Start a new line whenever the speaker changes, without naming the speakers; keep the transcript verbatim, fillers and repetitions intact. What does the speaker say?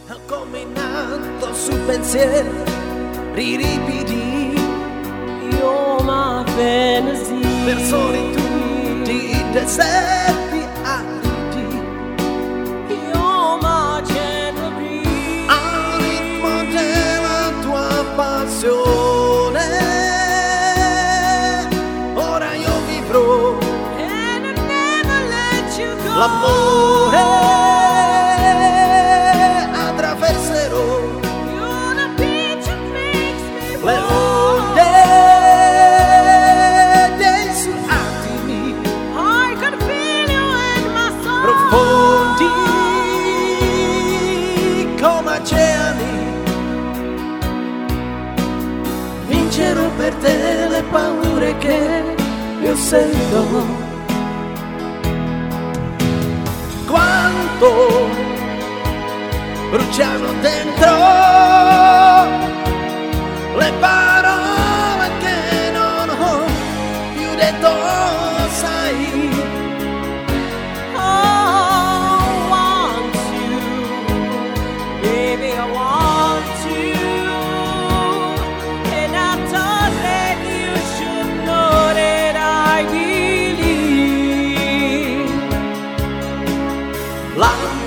Camminato su pensieri ripidi,
You're my fantasy.
per solitudini, deserti aridi,
You're my gentle breeze.
al ritmo della tua passione. Ora io vivrò
And I never let you go.
l'amore, attraverserò
You're the beach that makes me
le
fall.
onde dei suoi attimi
I could feel you in my soul.
profondi come oceani. Vincerò per te le paure che io sento. Quanto bruciano dentro le parole che non ho più detto, sai.
Oh, I want you, baby, I want you. And I thought that you should know that I believe.
La